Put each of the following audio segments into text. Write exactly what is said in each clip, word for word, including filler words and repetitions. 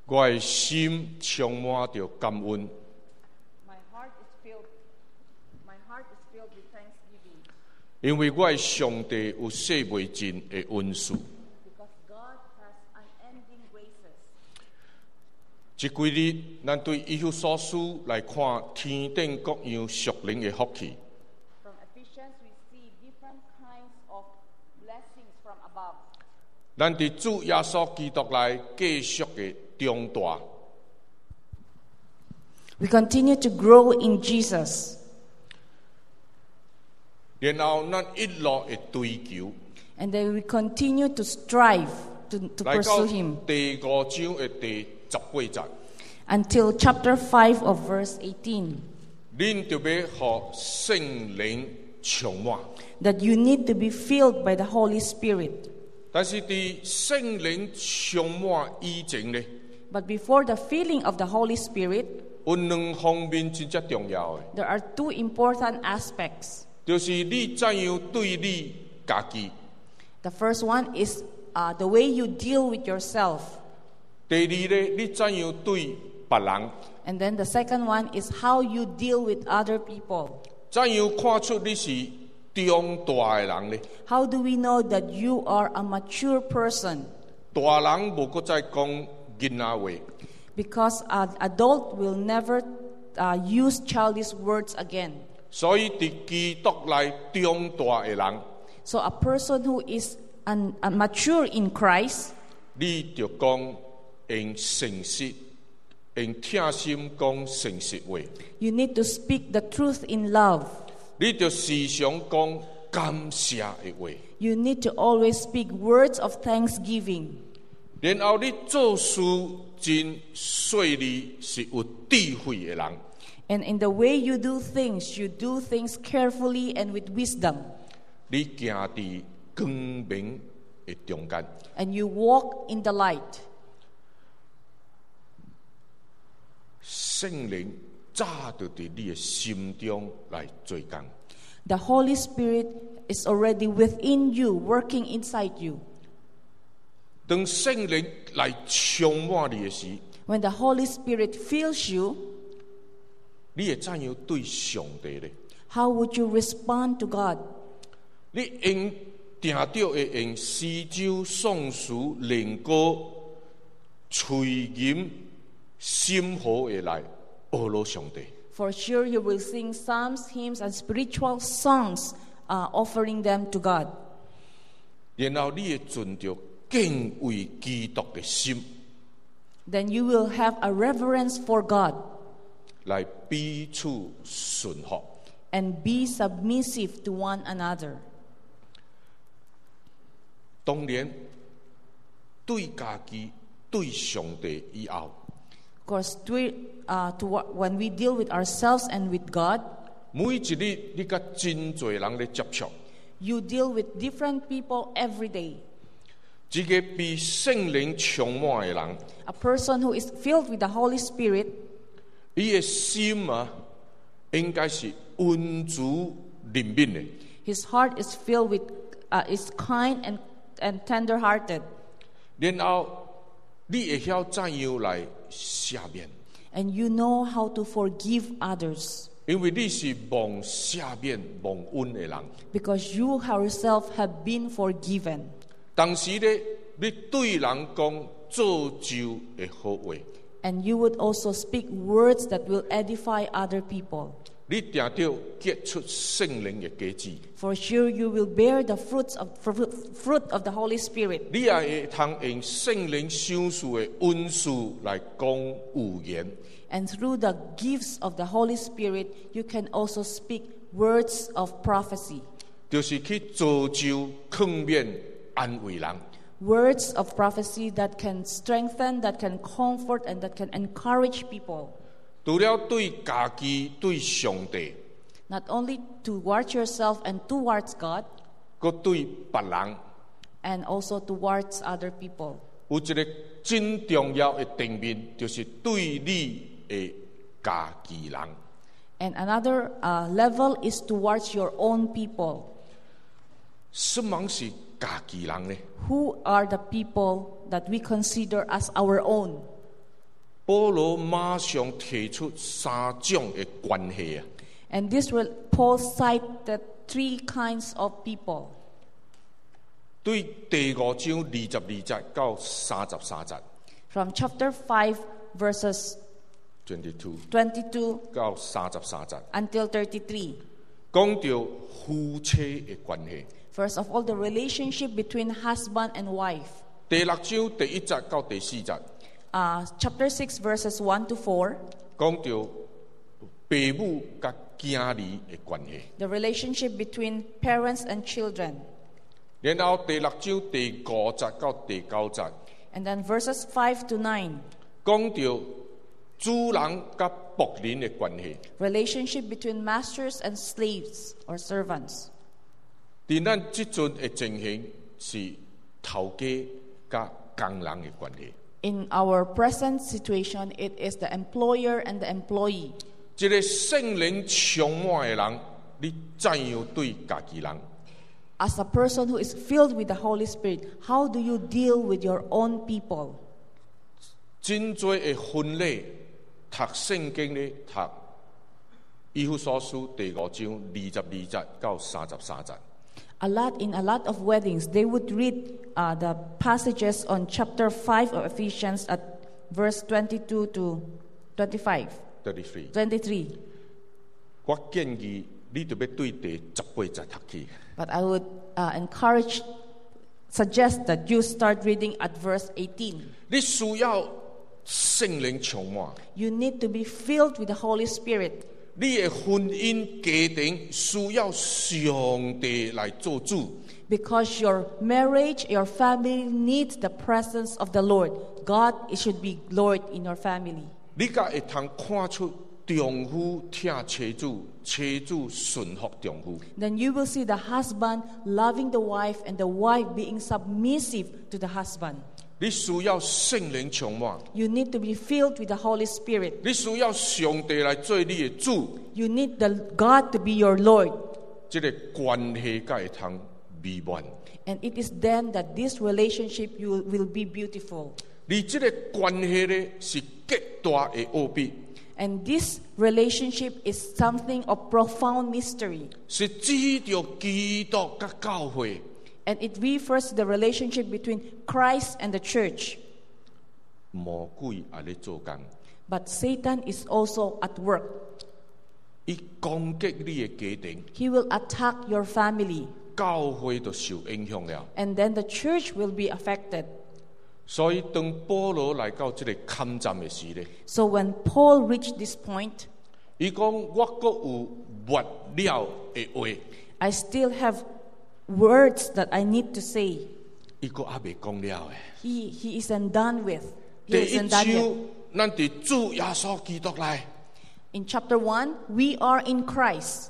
我的心充满着感恩。 My heart is filled. My heart is filled with thanksgiving 因为我的上帝有说不尽的恩赐。 because God has unending graces. 这几日，咱对以弗所书来看天顶各样属灵的福气。 From Ephesians, we see different kinds of blessings from above. 咱伫主耶稣基督内继续的长大。 We continue to grow in Jesus. 然后，咱一路的追求， And then we continue to strive to, to 来到 pursue Him 第五章的第十八节， until chapter five of verse eighteen. 恁就要互圣灵充满。 That you need to be filled by the Holy Spirit. 但是伫圣灵充满以前呢， But before the filling of the Holy Spirit, 有两方面真正重要的， there are two important aspects. 就是你怎样对你家己。 The first one is uh, the way you deal with yourself. 第二呢，你怎样对别人？ And then the second one is how you deal with other people. 怎样看出你是长大的人呢？ How do we know that you are a mature person? 大人无搁再讲囡仔话， Because an adult will never uh, use childish words again. 所以伫基督内长大的人， So a person who is un- uh, mature in Christ, 你就讲用诚实，用贴心讲诚实话， you need to speak the truth in love. 你就时常讲感谢的话。 You need to always speak words of thanksgiving. 然后你做事真细腻，是有智慧的人。 And in the way you do things, you do things carefully and with wisdom. 你行伫光明的中间， And you walk in the light. 圣灵早就伫你的心中来做工。 The Holy Spirit is already within you, working inside you. 当圣灵来充满你的时， When the Holy Spirit fills you, 你会怎样对上帝呢？ how would you respond to God? 你用定着会用诗酒、颂词、灵歌、吹吟、心和的来阿罗上帝。 For sure you will sing psalms, hymns, and spiritual songs, uh, offering them to God. 然后你会存着敬畏基督的心， Then you will have a reverence for God 来彼此顺服。 and be submissive to one another. 当然，对家己、对上帝以后， Of course, to, uh, to, when we deal with ourselves and with God, 每一日你甲真侪人咧接触， you deal with different people every day. 一个被圣灵充满的人， A person who is filled with the Holy Spirit, 伊的心啊，应该是温柔怜悯的。 his heart is filled with, uh, is kind and, and tender-hearted. 然后你会晓怎样来赦免， And you know how to forgive others 因为你是蒙赦免、蒙恩的人。 because you yourself have been forgiven. 同时呢，你对人讲造就的好话， And you would also speak words that will edify other people. 你定着结出圣灵的果子， For sure you will bear the fruits of, fruit fruit of the Holy Spirit. 你也会通用圣灵赏赐的恩赐来讲预言。 And through the gifts of the Holy Spirit, you can also speak words of prophecy. 就是去造就、劝勉、安慰人。 Words of prophecy that can strengthen, that can comfort, and that can encourage people. 除了对家己、对上帝， Not only towards yourself and towards God, 佮对别人， and also towards other people. 有一个真重要的层面，就是对你的家己人。 And another uh, level is towards your own people. 什么是家己人呢？ Who are the people that we consider as our own? 保羅馬上提出三種嘅關係啊。 And this will Paul cited three kinds of people. 對第五章二十二節到三十三節 From chapter five, verses ，twenty-two twenty-two 到三十三節， until thirty-three. 講到夫妻嘅關係。 First of all, the relationship between husband and wife. 第六章第一節到第四節， Uh, chapter six, verses one to four. 講到父母甲囝兒嘅關係。 The relationship between parents and children. 然後第六章第五節到第九節， And then verses five to nine. 講到主人甲僕人嘅關係。 Relationship between masters and slaves or servants. 在咱即陣嘅情形是頭家甲工人嘅關係。 In our present situation, it is the employer and the employee. 一個聖靈充滿嘅人，你怎樣對家己人？ As a person who is filled with the Holy Spirit, how do you deal with your own people? 真多嘅婚禮，讀聖經咧，讀以弗所書第五章二十二節到三十三節。 A lot in a lot of weddings, they would read uh, the passages on chapter five of Ephesians at verse twenty-two to twenty-five, thirty-three twenty-three. 我建議你就要對第十八節讀起。 But I would uh, encourage, suggest that you start reading at verse eighteen. 你需要聖靈充滿， You need to be filled with the Holy Spirit. 你嘅婚姻家庭需要上帝來做主。 Because your marriage, your family needs the presence of the Lord. God it should be Lord in your family. 你才會通看出丈夫聽妻子，妻子順服丈夫。 Then you will see the husband loving the wife and the wife being submissive to the husband. 你需要聖靈充滿， You need to be filled with the Holy Spirit. 你需要上帝來做你嘅主， You need the God to be your Lord. 這個關係才會通美滿。 And it is then that this relationship you will be beautiful. 你這個關係咧是極大嘅奧秘， And this relationship is something of profound mystery. 是指着基督甲教會。 And it refers to the relationship between Christ and the church. 魔鬼也在做工， But Satan is also at work. 他攻擊你嘅家庭， He will attack your family. 教會就受影響了。 And then the church will be affected. 所以當保羅來到這個坎站嘅時咧， So when Paul reached this point, 伊講我閣有末了嘅話， I still have words that I need to say. 伊閣還未講了嘅。 He, he isn't done with. He 第一 isn't done 章 yet. 咱佇主耶穌基督內 In chapter one, we are in Christ.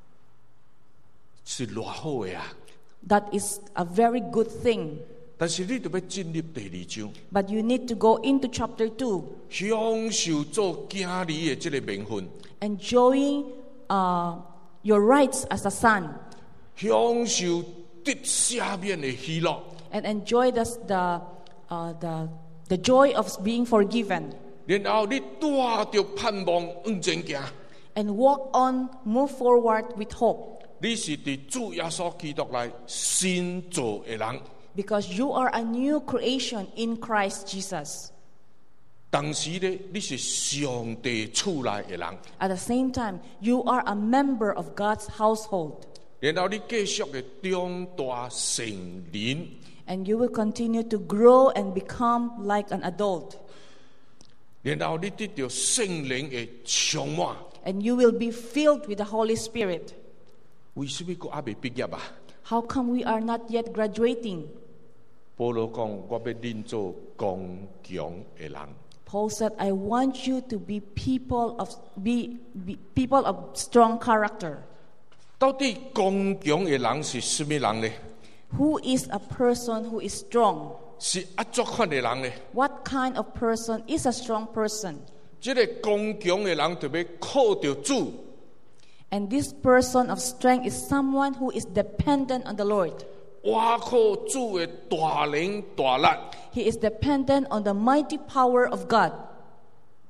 是偌好嘅啊！ That is a very good thing. 但是你就要進入第二章， But you need to go into chapter two, 享受做囝兒嘅這個名分， enjoying uh, your rights as a son, 享受得赦免嘅喜樂。 and enjoy the, the, uh, the, the joy of being forgiven, 然後你帶着盼望往前行， and walk on, move forward with hope. 你是佇主耶穌基督內新造嘅人。 Because you are a new creation in Christ Jesus. 同時咧，你是上帝厝內嘅人。 At the same time, you are a member of God's household. 然後你繼續嘅長大成人， And you will continue to grow and become like an adult. 然後你得到聖靈嘅充滿。 And you will be filled with the Holy Spirit. 為什麼佢還未畢業啊？ How come we are not yet graduating? 保羅講：我要恁做剛強嘅人。 Paul said, I want you to be people of, be, be people of strong character. 到底剛強嘅人是什麼人呢？ Who is a person who is strong? 是怎款嘅人呢？ What kind of person is a strong person? 這個剛強嘅人就要靠着主。 And this person of strength is someone who is dependent on the Lord. 我靠主嘅大能大力， He is dependent on the mighty power of God.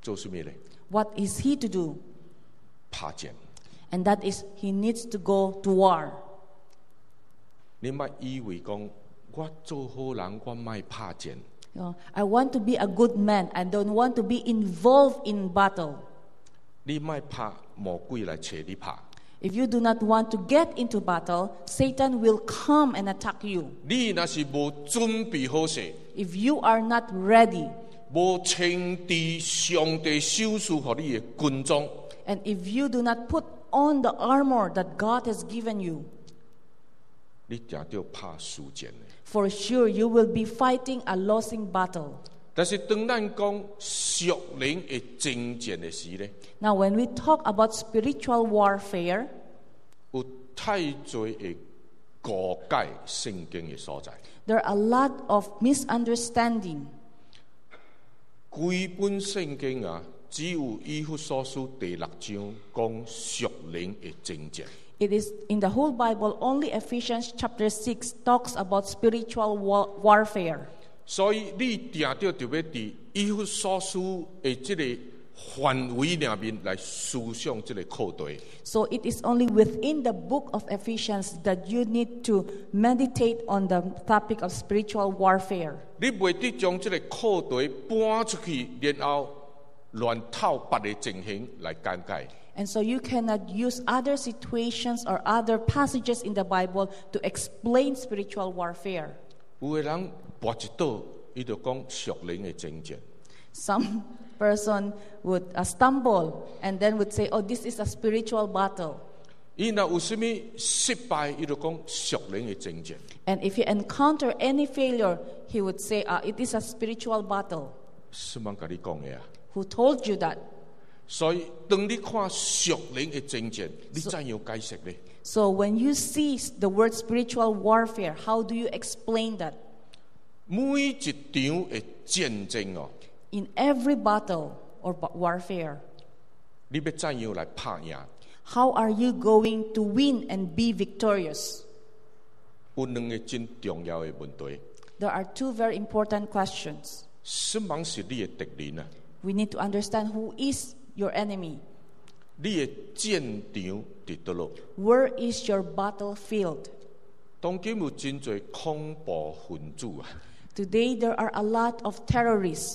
做什么呢？ What is he to do? 拍战。 And that is, he needs to go to war. 你莫以为讲我做好人，我莫拍战。 You know, I want to be a good man. I don't want to be involved in battle. 你莫拍魔鬼来找你拍。 If you do not want to get into battle, Satan will come and attack you. 你若是无准备好势， If you are not ready, 无穿伫上帝手赐予你的军装， and if you do not put on the armor that God has given you, 你定着拍输战的。 for sure you will be fighting a losing battle. 但是当咱讲属灵的征战的时呢， Now, when we talk about spiritual warfare, 有太多的误解圣经的所在。 there are a lot of misunderstanding. 规本圣经啊，只有以弗所书第六章讲属灵的征战。 It is in the whole Bible, only Ephesians chapter six talks about spiritual wa- warfare. 所以你定着就要伫以弗所书的这个范围里面来思想这个课题。 So it is only within the book of Ephesians that you need to meditate on the topic of spiritual warfare. 你袂得将这个课题搬出去，然後亂透別的情形來講解。 And so you cannot use other situations or other passages in the Bible to explain spiritual warfare. 有的人跋一倒，伊就講屬靈的征戰。 Some person would uh, stumble and then would say, oh, this is a spiritual battle. 伊若有什麼失敗，伊就講屬靈的征戰。 And if he encounter any failure, he would say, uh, it is a spiritual battle. 什麼甲你講嘅啊？ Who told you that? 所以當你看屬靈的征戰，你怎樣解釋呢？ So when you see the word spiritual warfare, how do you explain that? 每一場的戰爭哦， In every battle or ba- warfare, 你要怎樣來拍贏？ how are you going to win and be victorious? 有兩個真重要的問題。 There are two very important questions. 什麼是你的敵人啊？ We need to understand who is your enemy. 你的戰場佇倒落？ Where is your battlefield? 當今有真多恐怖分子啊， Today there are a lot of terrorists,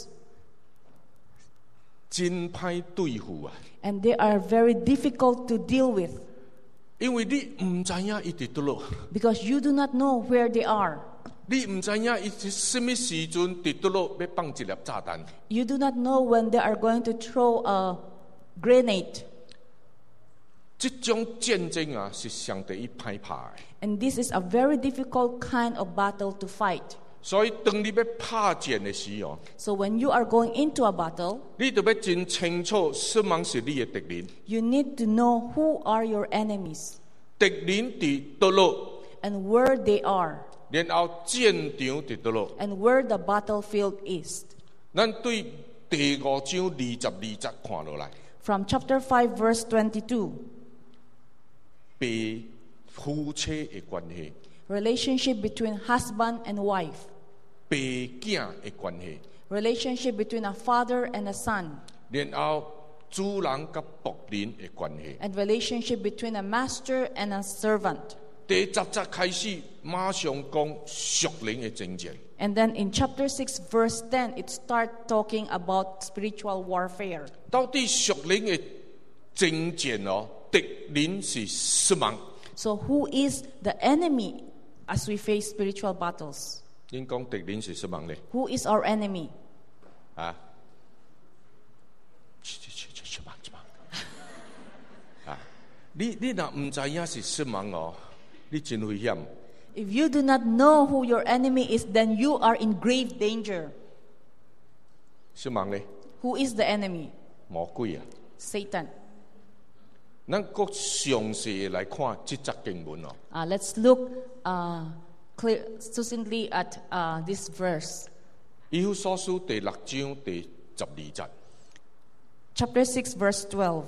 真歹對付啊！ and they are very difficult to deal with 因為你唔知影伊佇倒落， because you do not know where they are. 你唔知影伊是什麼時陣佇倒落要放一粒炸彈。 You do not know when they are going to throw a grenade. 這種戰爭啊，是上帝伊歹拍的。 And this is a very difficult kind of battle to fight. 所以當你要拍戰的時候， So when you are going into a battle, 你就要真清楚什麼是你的敵人。 you need to know who are your enemies 敵人佇倒落， and where they are 然後戰場佇倒落。 and where the battlefield is. 咱對第五章二十二節看落來， From chapter five, verse twenty-two, 被夫妻的關係， relationship between husband and wife, 被囝的關係， relationship between a father and a son, 然後主人甲僕人的關係。 and relationship between a master and a servant. 第十節開始，馬上講屬靈的征戰。 And then in chapter six, verse ten, it starts talking about spiritual warfare. 到底屬靈的征戰哦，敵人是什麼？ So who is the enemy as we face spiritual battles? 您講敵人是什麼呢？ Who is our enemy? 啊？去去去去去忙去忙！啊，你你若唔知影是什麼哦，你真危險。 If you do not know who your enemy is, then you are in grave danger. 什麼呢？ Who is the enemy? 魔鬼啊！ Satan. 咱國詳細來看這節經文哦。 Uh, let's look uh, clear, succinctly at uh, this verse. 以弗所書第六章第十二節， Chapter six, verse twelve.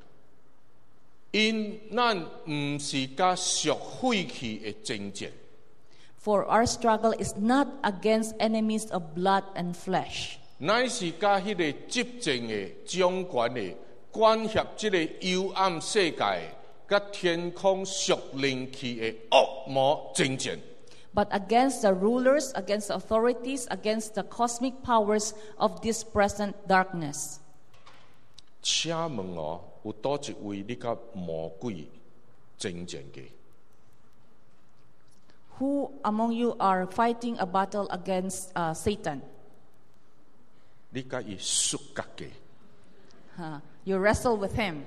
因咱唔是甲屬血氣的爭戰， For our struggle is not against enemies of blood and flesh, 乃是甲迄个执政的、掌权的、管辖这个幽暗世界、甲天空属灵气的恶魔争战。 but against the rulers, against the authorities, against the cosmic powers of this present darkness. 请问哦，有多一位你甲魔鬼争战嘅？ Who among you are fighting a battle against uh, Satan? 你甲伊摔角嘅？ Uh, you wrestle with him.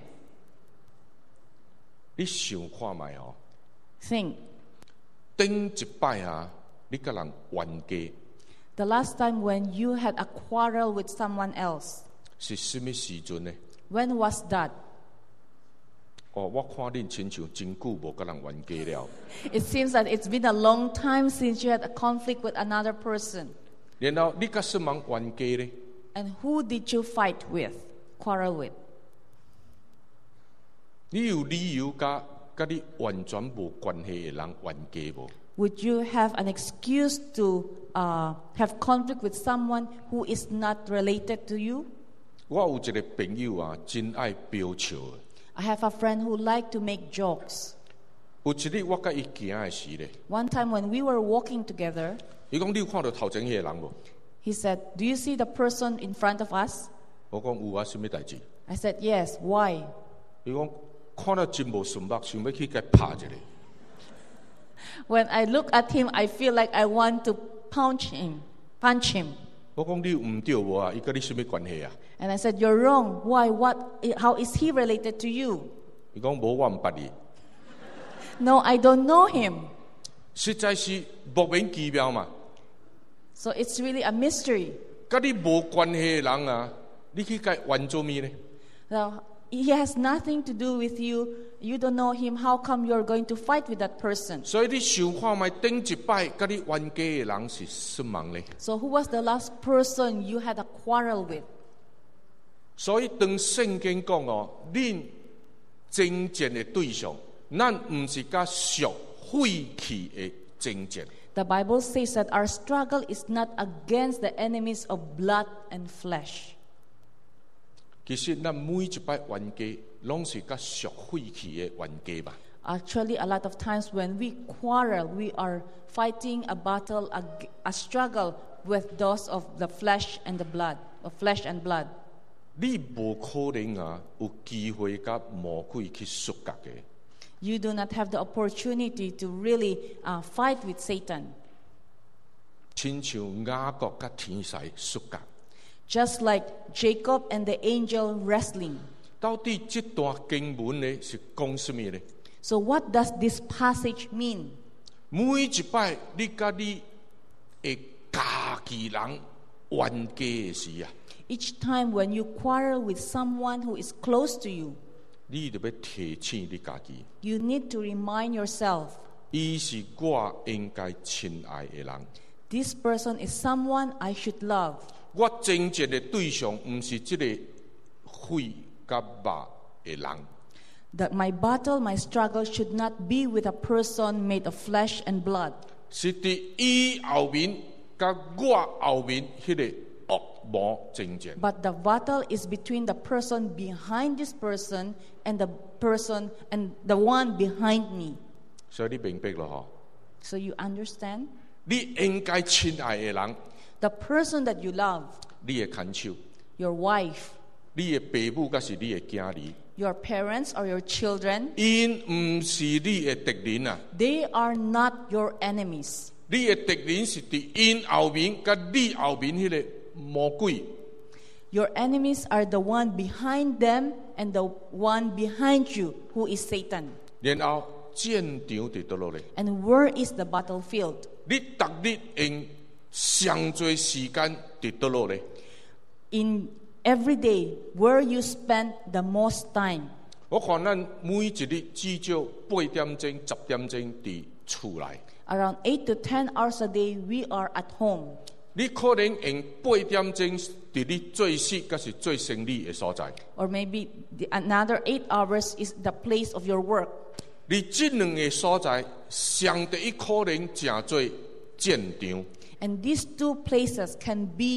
你想看觅哦？ Think. 顶一摆啊，你甲人冤家 The last time when you had a quarrel with someone else, 是什么时阵呢？ when was that? 哦，我看恁亲像真久无甲人冤家了。 It seems that it's been a long time since you had a conflict with another person. 然后你甲什么冤家呢？ And who did you fight with, quarrel with? 你有理由甲甲你完全无关系的人冤家无？ Would you have an excuse to uh, have conflict with someone who is not related to you? 我有一个朋友啊，真爱飙笑的。 I have a friend who liked to make jokes. 有一日我甲伊行的时咧， One time when we were walking together, 伊讲你有看到头前迄个人无？ he said, "Do you see the person in front of us?" 我讲有啊，什么代志？ I said, "Yes, why?" 伊讲看到真无顺目，想要去甲拍一下。 When I look at him, I feel like I want to punch him, punch him. 我講你有唔對無啊？伊甲你什麼關係啊？ And I said, "You're wrong. Why? What? How is he related to you?" 伊講無我唔捌伊， No, I don't know him. 實在是莫名其妙嘛。 So it's really a mystery. 甲你無關係嘅人啊，你去甲冤做咩呢？ Now, he has nothing to do with you. You don't know him. How come you're going to fight with that person? 所以你想看覓頂一擺甲你冤家嘅人是什麼呢？ So who was the last person you had a quarrel with? 所以當聖經講哦，恁爭戰嘅對象，咱唔是甲屬廢氣嘅爭戰。 The Bible says that our struggle is not against the enemies of blood and flesh. 其實咱每一擺冤家，攏是甲屬廢氣嘅冤家吧。 Actually, a lot of times when we quarrel, we are fighting a battle, a, a struggle with those of the flesh and the blood, of flesh and blood. 你無可能啊，有機會甲魔鬼去摔角嘅。 You do not have the opportunity to really uh, fight with Satan. 親像雅各甲天使摔角。 Just like Jacob and the angel wrestling. 到底這段經文呢是講什麼呢？ So what does this passage mean? 每一擺你甲你會家己人冤家嘅時啊， Each time when you quarrel with someone who is close to you, 你就要提醒你家己， you need to remind yourself, 伊是我應該親愛嘅人。 this person is someone I should love. 我爭戰嘅對象唔是這個血甲肉嘅人。 That my battle, my struggle should not be with a person made of flesh and blood. 是伫伊後面甲我後面迄個惡魔爭戰。 But the battle is between the person behind this person and the person and the one behind me. 所以你明白咯？ So you understand? 你應該親愛嘅人， The person that you love, 你嘅牽手， your wife, 你嘅父母，甲是你嘅囝兒， your parents or your children, 因唔是你嘅敵人啊！ they are not your enemies. 你嘅敵人是伫因後面，甲你後面迄個魔鬼。 Your enemies are the one behind them and the one behind you, who is Satan. 然後戰場伫倒落嚟， And where is the battlefield? 你逐日用上濟時間伫倒落嚟。 In every day, where you spend the most time. 我看咱每一日至少八點鐘、十點鐘伫厝內。 Around eight to ten hours a day, we are at home. 你可能用八點鐘伫你最適甲是最勝利嘅所在。 Or maybe the, another eight hours is the place of your work. 你這兩個所在，上帝可能誠做戰場。 And these two places can be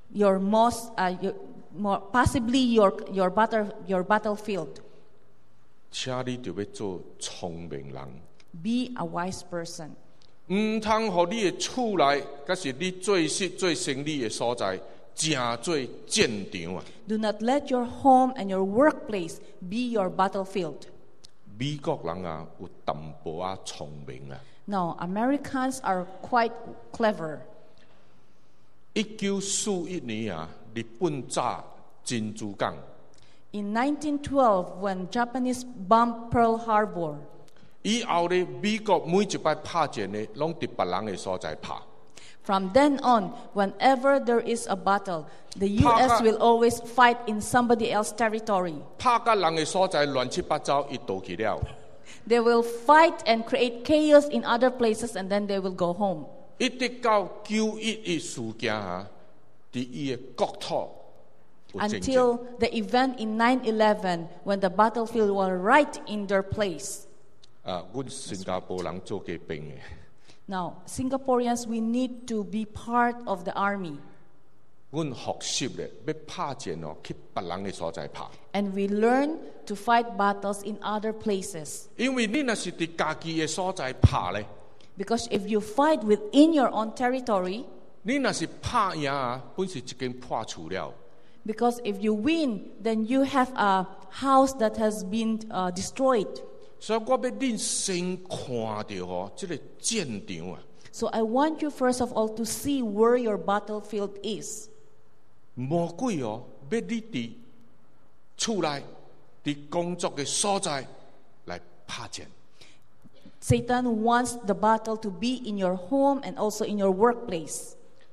your most, uh, your, more, possibly your your battle your battlefield. 请你就要做聪明人， Be a wise person. 唔通互你的厝内，甲是你做事做生意的所在，正做战场啊！ Do not let your home and your workplace be your battlefield. 美国人啊，有淡薄啊聪明啊。 No, Americans are quite clever. 一九四一年啊，日本炸珍珠港， In nineteen twelve, when Japanese bombed Pearl Harbor, 以後咧，美國每一擺拍戰咧，攏佇別人嘅所在拍。 from then on, whenever there is a battle, the U S will always fight in somebody else's territory. 拍甲人嘅所在亂七八糟，伊倒去了。 They will fight and create chaos in other places, and then they will go home. 一直到九一一事件啊，伫伊嘅國土有戰爭。 Until the event in nine eleven, when the battlefield was right in their place. 啊，阮新加坡人做過兵嘅。 Now, Singaporeans, we need to be part of the army. 阮學習咧，要拍戰哦，去別人嘅所在拍。 And we learn to fight battles in other places. 因為你若是伫家己嘅所在拍咧， Because if you fight within your own territory, 你若是拍贏啊，本是一間破厝了。 because if you win, then you have a house that has been uh, destroyed. 所以我要恁先看到哦，即、這個戰場啊， So I want you first of all to see where your battlefield is. 魔鬼哦，要你伫厝內、伫工作嘅所在來拍戰。 Satan wants the battle to be in your home and also in your workplace.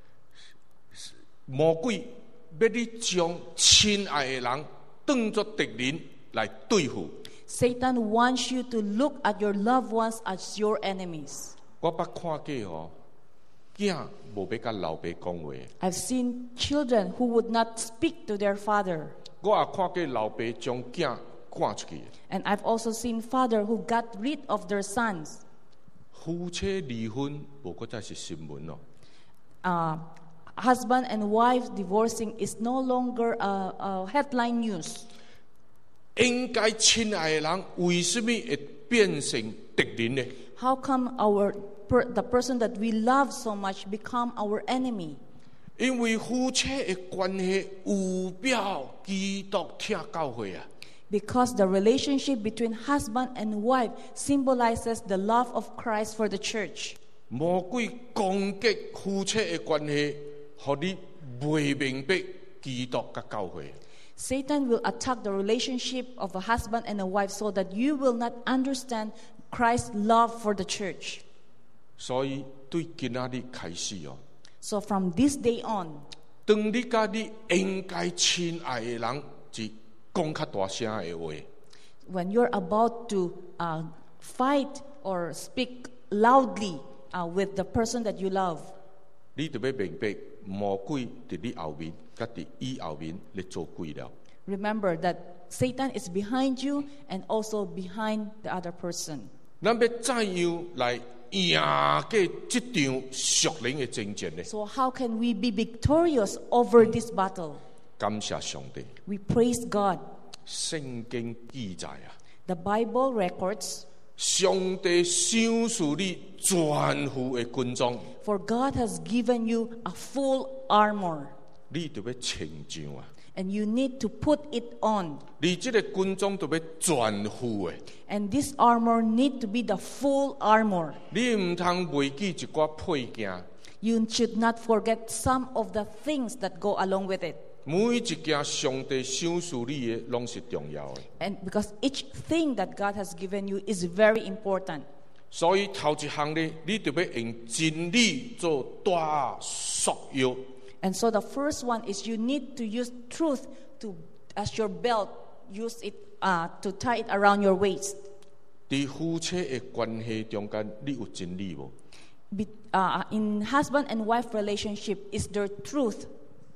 魔鬼要你將親愛嘅人當作敵人來對付。 Satan wants you to look at your loved ones as your enemies. 我捌看過哦，囝無要甲老爸講話。 I've seen children who would not speak to their father. 我也看過老爸將囝趕出去。 And I've also seen father who got rid of their sons. 夫妻離婚無過再是新聞咯。 Uh, husband and wife divorcing is no longer a, a headline news. 應該親愛嘅人為什麼會變成敵人呢？ How come our per, the person that we love so much become our enemy? 因為夫妻嘅關係有表基督聽教會啊。 Because the relationship between husband and wife symbolizes the love of Christ for the church. 魔鬼攻擊夫妻嘅關係，讓你未明白基督嘅教會。 Satan will attack the relationship of a husband and a wife so that you will not understand Christ's love for the church. 所以對今仔日開始哦， So from this day on, 當你甲你應該親愛嘅人是講較大聲嘅話， when you're about to uh, fight or speak loudly uh, with the person that you love, 你就要明白魔鬼伫你後面，甲伫伊後面咧做鬼了。 remember that Satan is behind you and also behind the other person. 咱要怎樣來贏過這場屬靈嘅爭戰呢？ So how can we be victorious over this battle? 感謝上帝， We praise God. 聖經記載啊， The Bible records, 上帝賞賜你全副嘅軍裝， for God has given you a full armor, 你就要穿上啊！ and you need to put it on. 你這個軍裝就要全副嘅， And this armor need to be the full armor. 你唔通忘記一寡配件， You should not forget some of the things that go along with it. 每一件上帝賞賜你嘅，攏是重要嘅。 And because each thing that God has given you is very important. 所以頭一項咧，你就要用真理做大束腰。 And so the first one is you need to use truth to, as your belt, use it uh, to tie it around your waist. 在夫妻嘅關係中間，你有真理無？ Be, uh, in husband and wife relationship, is there truth?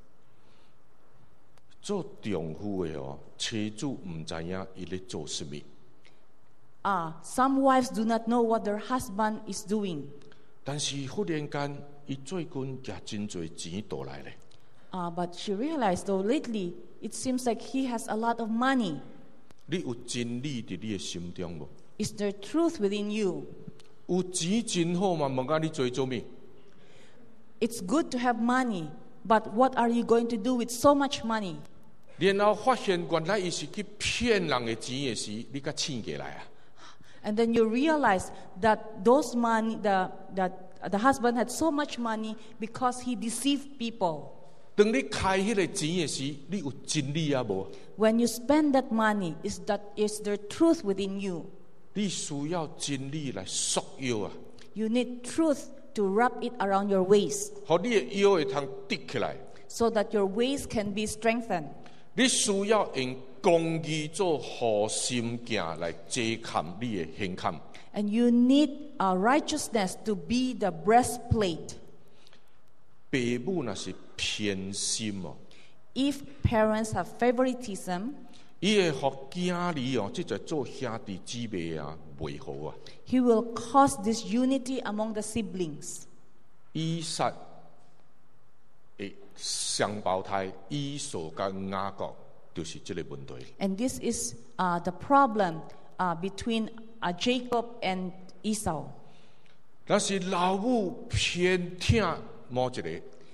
做丈夫嘅哦，妻子唔知影伊咧做什麼。 Uh, some wives do not know what their husband is doing. 但是忽然間，伊最近夾真濟錢倒來咧。 Uh, but she realized, though lately, it seems like he has a lot of money. 你有真理在你的心中无？ Is there truth within you? 有钱真好嘛，问下你做做咩？ It's good to have money, but what are you going to do with so much money? 然後發現原來伊是去騙人嘅錢嘅時，你甲醒過來啊！ And then you realize that those money, the, that the husband had so much money because he deceived people. 當你開迄個錢嘅時，你有真理啊無？ When you spend that money, is that is there truth within you? 你需要真理來束腰啊！ You need truth to wrap it around your waist 互你嘅腰會通直起來。 so that your waist can be strengthened. 你需要用公義做護心鏡來遮蓋你嘅胸坎。 And you need uh, righteousness to be the breastplate. 父母若是偏心哦， If parents have favoritism, 伊會互囝兒哦，即係做兄弟姊妹啊，袂好啊。 he will cause disunity among the siblings. 以撒嘅雙胞胎以掃甲雅各就是這個問題。 And this is uh, the problem uh, between uh, Jacob and Esau. 但是老母偏聽某一個，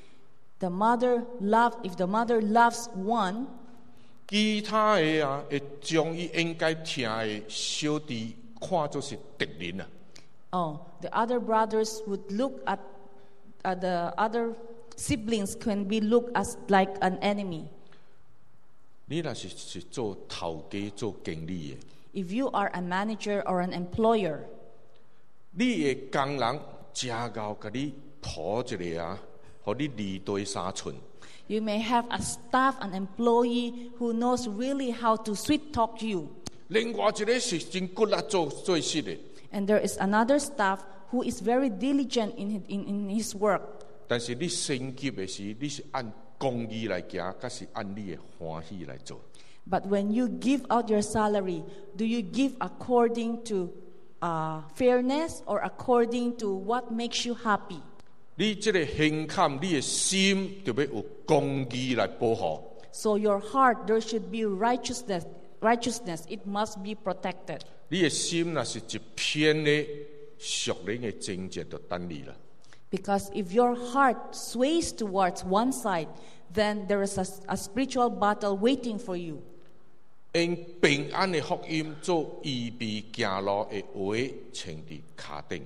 The mother loved, if the mother loves one, 其他嘅啊會將伊應該聽嘅小弟看作是敵人啊。 oh, the other brothers would look at uh, the other siblings can be looked as like an enemy. 你若是是做頭家做經理嘅， If you are a manager or an employer, 你嘅工人真夠甲你抱一個啊，互你二對三寸。 you may have a staff, an employee who knows really how to sweet talk you. 另外一個是真骨力做做事嘅， And there is another staff who is very diligent in, in, in his work. 但是你升級嘅時，你是按公義來行，還是按你嘅歡喜來做？ But when you give out your salary, do you give according to uh, fairness or according to what makes you happy? 你這個胸坎，你嘅心就要有公義來保護。 So your heart, there should be righteousness. Righteousness, it must be protected. 你嘅心若是一片嘅屬靈嘅正直，就等你啦。 Because if your heart sways towards one side, then there is a, a spiritual battle waiting for you. 用平安嘅福音做預備行路嘅話，穿佇腳頂。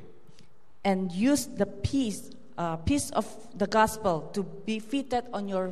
And use the peace, uh, peace of the gospel to be fitted on your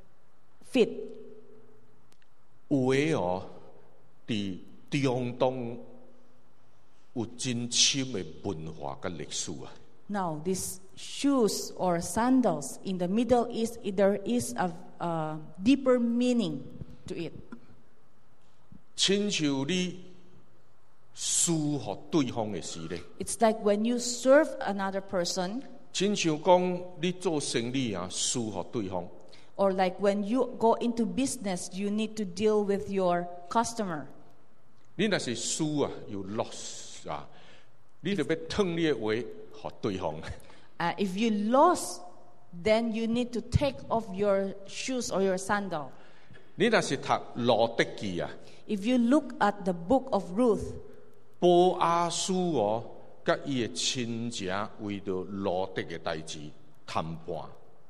feet. 有嘅哦，佇中東有真深嘅文化甲歷史啊。 Now, these shoes or sandals in the Middle East, there is a, a deeper meaning to it. 親像你輸予對方嘅時咧， It's like when you serve another person, 親像講你做生意啊，輸予對方。 or like when you go into business, you need to deal with your customer. 你若是輸啊，要 loss 啊，你就要吞你嘅話予對方。 Uh, if you lost, then you need to take off your shoes or your sandal. 你若是讀羅德記啊， If you look at the book of Ruth, 波阿斯哦，甲伊嘅親情為着羅德嘅代志談判。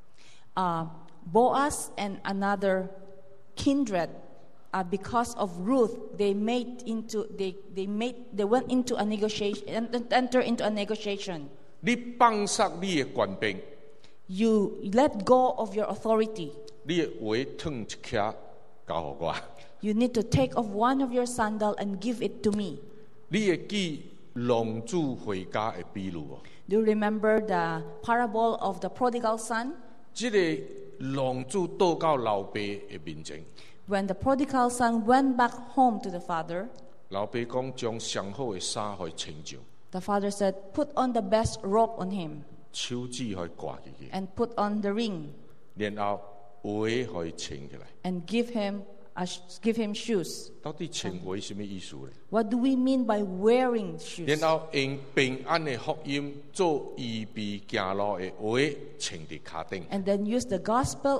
uh, Boaz and another kindred, uh, because of Ruth, they made into they they made they went into a negotiation and enter into a negotiation. 你放下你嘅權柄， You let go of your authority. 你嘅話吞一徛交予我。 You need to take off one of your sandal and give it to me. 你會記浪子回家嘅比喻哦。 Do you remember the parable of the prodigal son? 即個浪子倒到老爸嘅面前， When the prodigal son went back home to the father, 老爸講將上好嘅衫去穿上， the father said, "Put on the best robe on him 手指去掛起去， and put on the ring 然後鞋可以穿起來。 and give him a sh- give him shoes." 到底穿鞋什麼意思咧？ What do we mean by wearing shoes? 然後用平安嘅福音做預備行路嘅鞋穿佇腳頂。 And then use the gospel of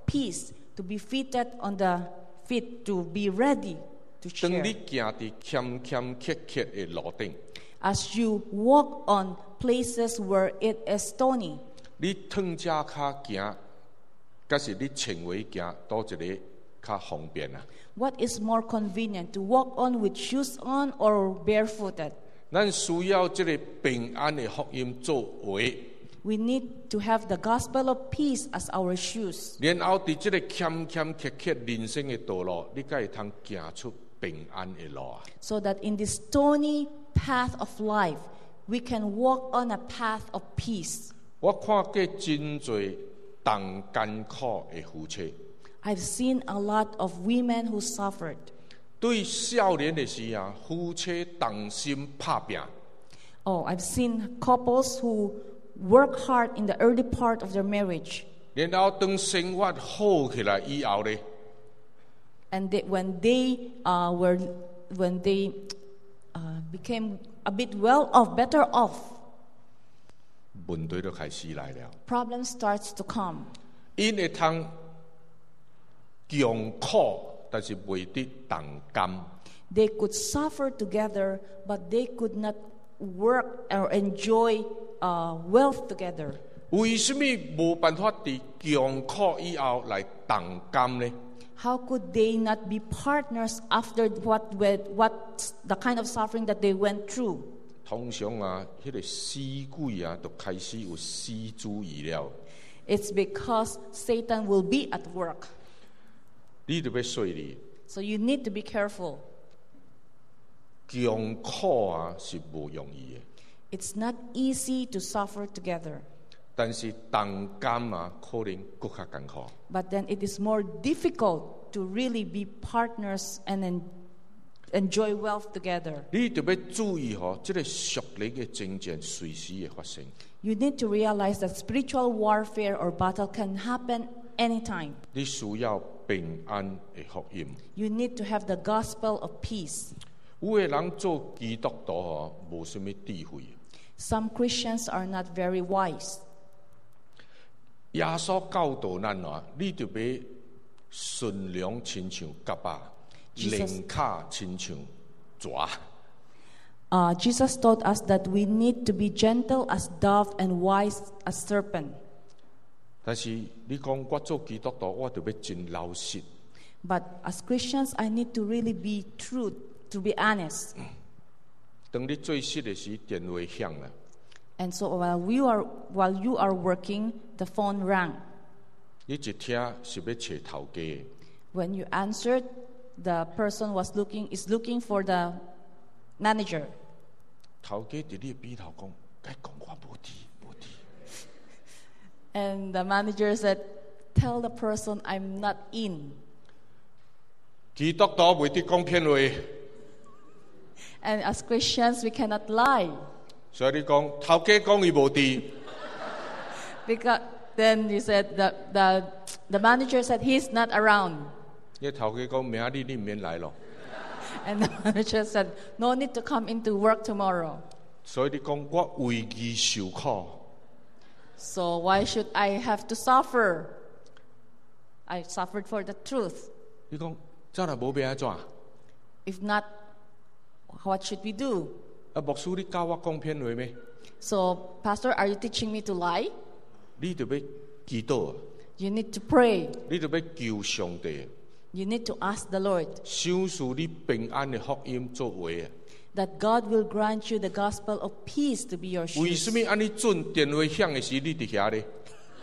peace, to be fitted on the feet, to be ready to 當 share. 你行伫欠欠缺缺的路頂， As you walk on places where it is stony, 你褪只腳行，還是你穿鞋行，倒一個較方便啊？ what is more convenient, to walk on with shoes on or barefooted? 咱需要這個平安的福音做鞋， We need to have the gospel of peace as our shoes. 然後伫這個欠欠缺缺人生的道路，你才會通行出平安的路啊！ So that in this stony path of life, we can walk on a path of peace. 我看過真濟重艱苦的夫妻， I've seen a lot of women who suffered. 對少年的時啊，夫妻同心拍拼， Oh, I've seen couples who work hard in the early part of their marriage. 然後當生活好起來以後呢， And they, when they uh, were, when they uh, became a bit well off, better off, 問題就開始來了。 problem starts to come. 因會通共苦，但是袂得同甘。 They could suffer together, but they could not work or enjoy uh, wealth together. 為什麼無辦法佇共苦以後來同甘呢？ How could they not be partners after what, with, what the kind of suffering that they went through? 通常啊，迄、那個死鬼啊，就開始有死主意了。 It's because Satan will be at work. 你就要細哩， So you need to be careful. 共苦啊是無容易的， It's not easy to suffer together, 但是同甘啊，可能更較艱苦。 but then it is more difficult to really be partners and en- enjoy wealth together. 你就要注意吼、哦，這個屬靈嘅爭戰隨時會發生。 You need to realize that spiritual warfare or battle can happen anytime. 你需要平安嘅福音。 You need to have the gospel of peace. 有的人做基督徒吼，無什麼智慧。 Some Christians are not very wise. 耶穌教導咱啊，你就要順良親像鴿啊， Jesus- 靈卡親像蛇。 Uh, Jesus taught us that we need to be gentle as dove and wise as serpent. 但是你講我做基督徒，我就要真老實。 But as Christians, I need to really be true, to be honest. 當你最實的時，電話響啦， And so while we are while you are working, the phone rang. 你一聽是要找頭家的。 When you answered, the person was looking is looking for the manager. 頭家伫你邊頭講，該講我無佇無佇。 And the manager said, "Tell the person I'm not in." 基督徒袂得講騙話， And as Christians, we cannot lie. 所以你講頭家講伊無佇， Because then he said the, the, the manager said he's not around. 你頭家講明仔日你唔免來咯。 And the manager said, "No need to come into work tomorrow." 所以你講我為義受苦， So why should I have to suffer? I suffered for the truth. 你講真係無變安怎？ If not, what should we do? 啊，牧師你教我講騙話咩？ So, Pastor, are you teaching me to lie? 你就要祈禱， You need to pray. 你就要求上帝， You need to ask the Lord 享受你平安的福音作為啊。 that God will grant you the gospel of peace to be your 為 shoes. 什麼安尼準電話響的時你佇遐呢？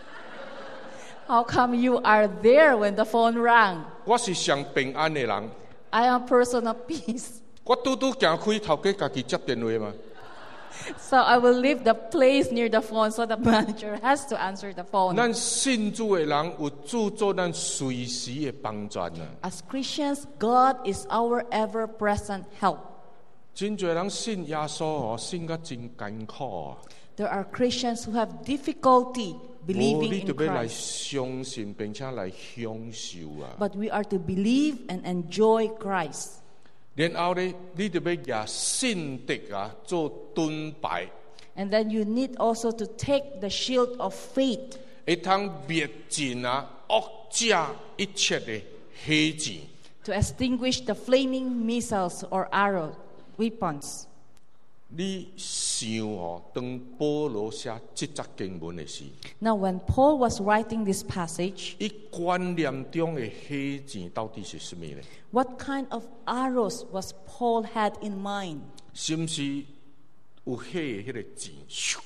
How come you are there when the phone rang? 我是上平安的人， I am a person of peace. 我拄拄行開頭家家己接電話嘛。 So I will leave the place near the phone so the manager has to answer the phone. 咱信主的人有主做咱隨時的幫助啊！ As Christians, God is our ever-present help. 真侪人信耶穌哦，信甲真艱苦啊！ There are Christians who have difficulty 無 believing 你 in 就要來 Christ. 相信並且來享受啊！ But we are to believe and enjoy Christ. 然後呢，你就要拿信德啊做盾牌， And then you need also to take the shield of faith 會通滅盡啊恶者一切的火箭。 to extinguish the flaming missiles or arrow weapons. 你想哦，当保羅寫這則經文的時， Now, when Paul was writing this passage, 伊觀念中的火箭到底是什麼呢？ what kind of arrows was Paul had in mind? 是唔是有火的迄個箭？咻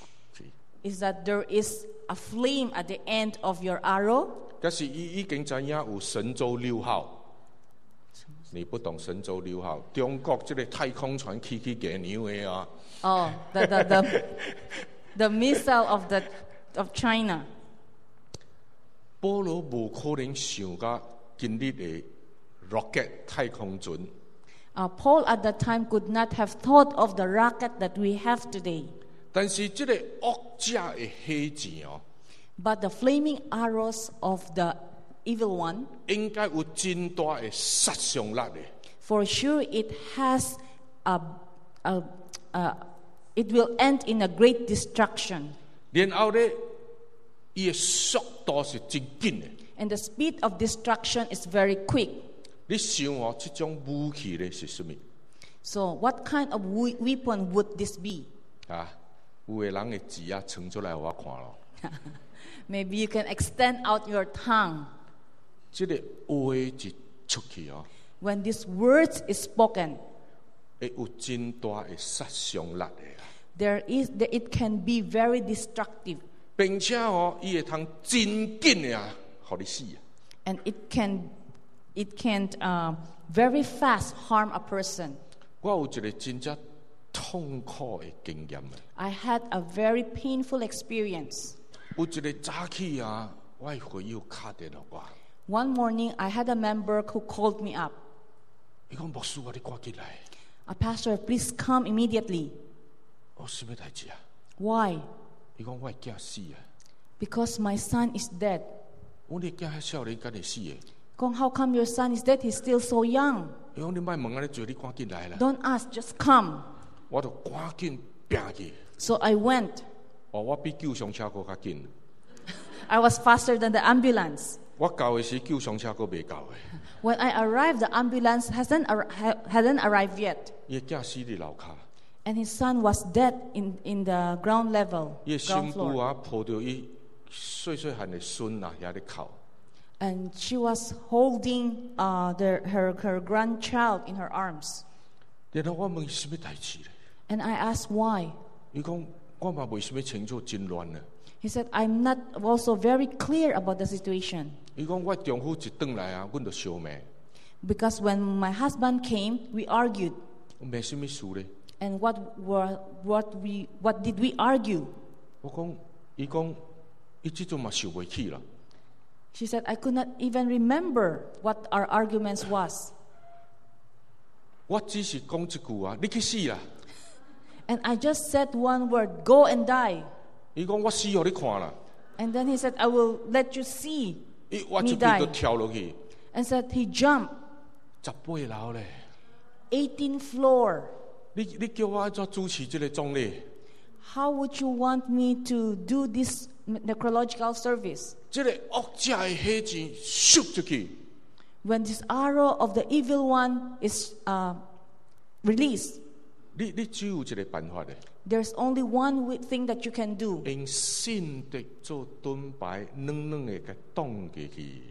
Is that there is a flame at the end of your arrow? 但是伊已經知影有神舟六號。你不懂神舟六號，中國這個太空船起起給牛的啊！ Oh, the the the, the missile of the of China. 保羅無可能想到今日的 rocket 太空船， Uh, Paul at that time could not have thought of the rocket that we have today. 但是這個惡者的火箭哦， But the flaming arrows of the evil one, 應該有真大的殺傷力的。 for sure it has a, a, a it will end in a great destruction. 然後呢，伊的速度是真緊的。 And the speed of destruction is very quick. 你想哦，這種武器呢是什麼？ So what kind of we- weapon would this be? 啊，有的人的字啊，呈出來給我看咯。 Maybe you can extend out your tongue. 這個話一出去哦， When these words is spoken, 會有真大的殺傷力的。 there is the, it can be very destructive, 並且哦，伊會通真緊的啊，互你死啊！ and it can it can uh, very fast harm a person. 我有一個真正痛苦的經驗啊！ I had a very painful experience. 有一個早起啊，我的會友打電話我， One morning, I had a member who called me up. 伊講牧師，我你趕緊來。 A pastor, please come immediately. 我什麼代志啊？ Why? 伊講我的囝死啊！ Because my son is dead. 我你囝迄少年敢會死的？ Kong, how come your son is dead? He's still so young. 伊講你莫問安尼做，你趕緊來啦！ Don't ask, just come. 我就趕緊拼去。 So I went. 哦，我比救傷車閣較緊。 I was faster than the ambulance. 我到的時救傷車閣未到的。 When I arrived, the ambulance hasn't, ar- ha- hadn't arrived yet. 伊的囝死佇樓骹， And his son was dead in, in the ground level, 伊的 ground 新婦 floor. 啊抱着伊細細漢的孫啊，遐咧哭。 And she was holding uh, the, her, her grandchild in her arms. 然後我問什麼代志咧？ And I asked why. 伊講我嘛為什麼清楚真亂呢？ He said, I'm not also very clear about the situation. 伊講我丈夫一轉來啊，阮就相罵， Because when my husband came, we argued. 我罵什麼事咧？ And what were what we what did we argue? 我講，伊講，伊即陣嘛想袂起啦。 She said, I could not even remember what our arguments was. 我只是講一句啊，你去死啦！ And I just said one word, go and die. 伊講我死互你看啦， And then he said, I will let you see. 伊我 Me 出去 die. 就跳落去， And said he jumped 十八樓咧。 eighteenth floor. 你你叫我安怎主持這個葬禮？ How would you want me to do this necrological service? 這個惡者的火箭咻出去， When this arrow of the evil one is uh, released, 你你只有一個辦法咧， there's only one wi- thing that you can do. 用信的做盾牌，軟軟的給擋進去。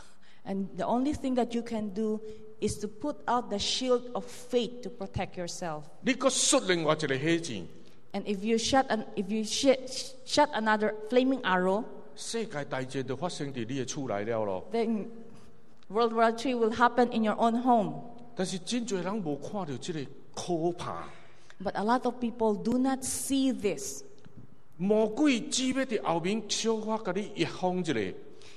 And the only thing that you can do is to put out the shield of faith to protect yourself. 你個率另外一個火箭， And if you shot an, if you shot, shot another flaming arrow, 世界大戰就發生喺你的厝內了咯。 then World War Three will happen in your own home. 但是真多人無看到這個可怕。 But a lot of people do not see this. 魔鬼只要喺後面小可給你一放一個，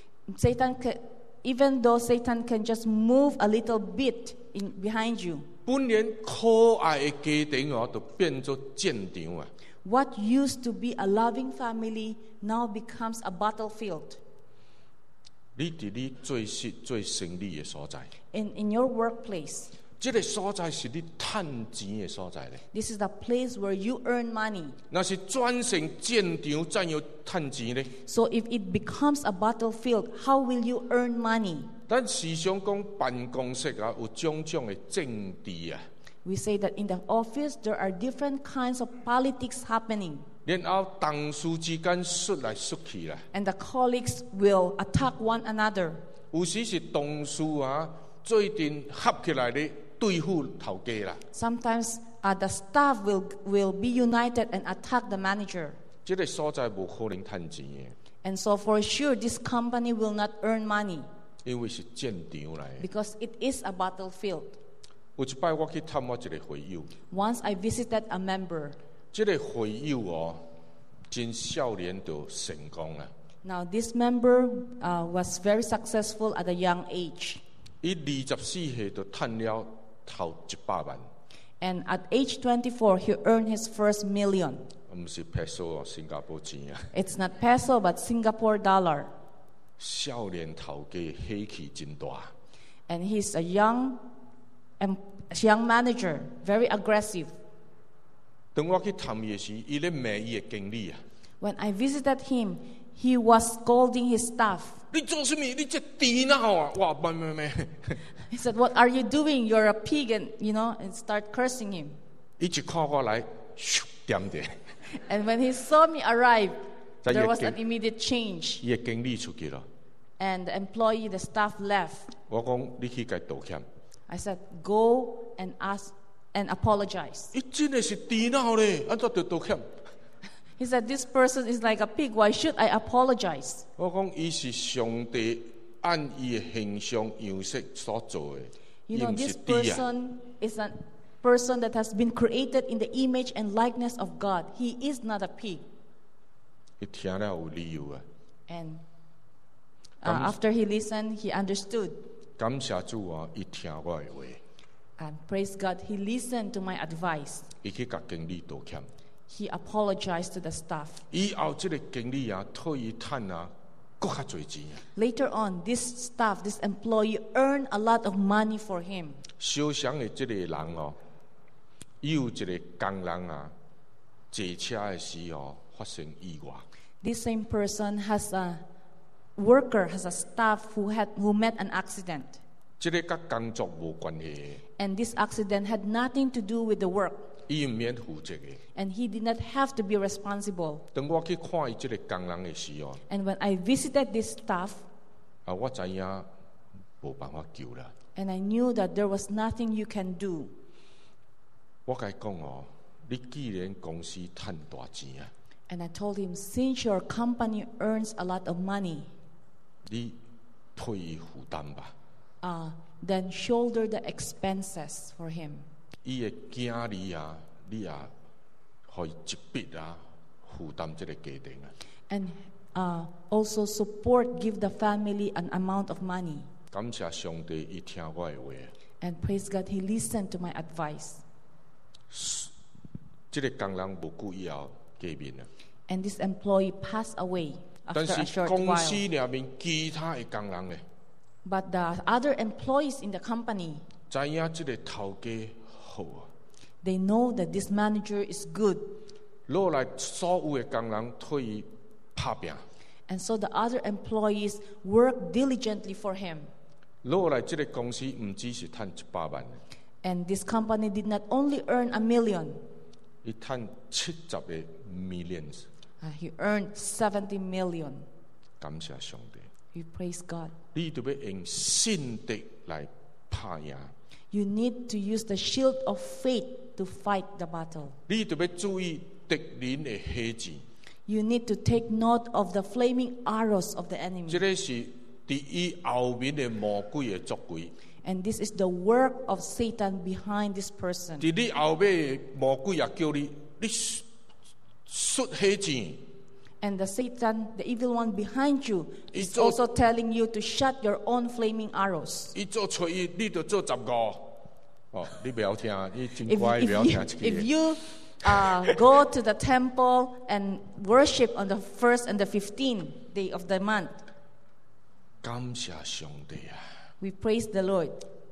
Satan can, even though Satan can just move a little bit in behind you, 本來可愛的家庭哦，就變做戰場啊！ what used to be a loving family now becomes a battlefield. 你伫你最實最勝利的所在， In, in your workplace, 这个所在是你赚钱的所在咧。 This is the place where you earn money. 那是转成战场，怎样赚錢咧？ So if it becomes a battlefield, how will you earn money? 咱時常講辦公室啊，有種種嘅政治啊， We say that in the office there are different kinds of politics happening, 然後同事之間摔來摔去啦。 and the colleagues will attack one another. 有時是同事啊，最近合起來咧對付頭家啦。 Sometimes uh, the staff will, will be united and attack the manager. 這個所在無可能賺錢嘅， And so for sure this company will not earn money 因為是戰場嚟嘅。 because it is a battlefield. 有一擺我去探我一個會友， Once I visited a member. 這個會友哦，真少年就成功啦。 Now this member uh, was very successful at a young age. 伊二十四歲就賺了頭一百萬。 And at age twenty-four, he earned his first million. 唔是 peso 哦，新加坡錢啊！ It's not peso, but Singapore dollar. 少年頭家喜氣真大， And he's a young, um, young manager, very aggressive. 當我去探伊時，伊咧罵伊嘅經理啊！ When I visited him, he was scolding his staff. 你做什麼？你這電腦啊！哇，唔唔唔！ He said, "What are you doing? You're a pig," and you know, and start cursing him. 伊一看我來，咻點點， And when he saw me arrive, That there you was can- an immediate change. 伊嘅經理出去咯。 And the employee, the staff left. 我講你去甲道歉， I said, "Go and ask and apologize." 伊真係是電腦咧，安怎就道歉？ He said, "This person is like a pig. Why should I apologize?" 我講伊是上帝按伊嘅形象樣式所做嘅， You 伊 know, 唔是 this 豬啊！ person is a person that has been created in the image and likeness of God. He is not a pig. 伊聽了有理由啊！ And uh, Come- after he listened, he understood. 感謝主啊！伊聽我嘅話， And praise God, he listened to my advice. 伊去甲經理道歉。 He apologized to the staff. 以後即個經理啊，退伊趁啊，佫較濟錢啊！ Later on, this staff, this employee earned a lot of money for him. 小想嘅即個人哦，伊有一個工人啊，坐車嘅時哦，發生意外。 This same person has a worker, has a staff who had who met an accident. 即、個甲工作無關係嘅， And this accident had nothing to do with the work. 伊唔免負責嘅。 And he did not have to be responsible. 當我去看伊即個工人嘅時哦， And when I visited this staff, 啊，我知影無辦法救啦。 and I knew that there was nothing you can do, 我甲伊講哦，你既然公司賺大錢啊， and I told him, since your company earns a lot of money, 你退伊負擔吧。 uh, then shoulder the expenses for him. 伊嘅囝兒啊，你也可以一筆啊負擔即個家庭啊。 And uh, also support, give the family an amount of money. 感謝上帝，伊聽我嘅話。 And praise God, he listened to my advice. 即、個工人無久以後加面啊， And this employee passed away 但 after a 是 short 公司 while. 裡面其他嘅工人咧， But the other employees in the company, 知影即個頭家好啊， they know that this manager is good. 攞來所有嘅工人退伊拍拼， And so the other employees work diligently for him. 攞來即個公司唔只是賺一百萬， And this company did not only earn a million, 伊賺七十個 millions。 uh, he earned seventy million. 感謝上帝， We praise God. 你就要用信德來拍贏， You need to use the shield of faith to fight the battle. 你就要注意敵人嘅希字。 You need to take note of the flaming arrows of the 即 enemy. 個是佇伊後面嘅魔鬼嘅作為。 And this is the work of Satan behind this person. 伫你後尾魔鬼也叫你，你出黑錢， And the Satan, the evil one behind you, is It's all- also telling you to shut your own flaming arrows. 伊做出伊，你就做十五。哦，你不要聽，你真 If, 乖， if 不要 you, 聽這 if 個。 you uh, go to the temple and worship on the first and the fifteenth day of the month, 感謝上帝啊！ we praise the Lord.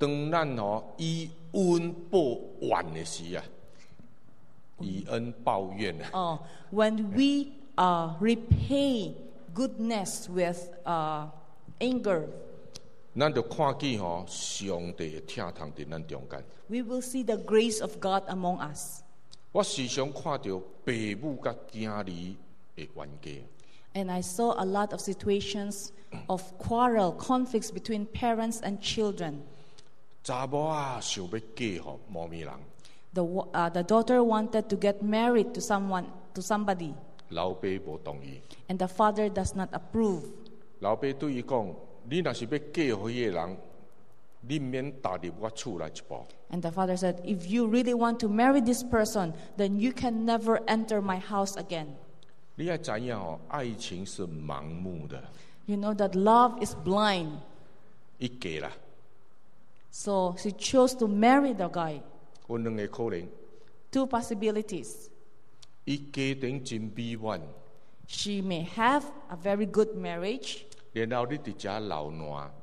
当咱哦以恩报怨的时啊，以恩报怨啊， Oh, when we uh, repay goodness with uh, anger, 咱就看见吼上帝的疼痛伫咱中间。 we will see the grace of God among us. 我时常看到父母甲囝儿的冤家。 And I saw a lot of situations of quarrel, conflicts between parents and children. 查某啊想要嫁互某物人， The, wa- uh, the daughter wanted to get married to someone, to somebody, 老爸无同意。 and the father does not approve. 老爸对伊讲：“你若是要嫁互迄个人，你免踏入我厝内一步。 And the father said, if you really want to marry this person, then you can never enter my house again. 你要知影哦，爱情是盲目的。 You know that love is blind. 伊嫁啦， So she chose to marry the guy. 有两个可能： Two possibilities. 伊家庭真美满， She may have a very good marriage, 然後你伫遮流爛，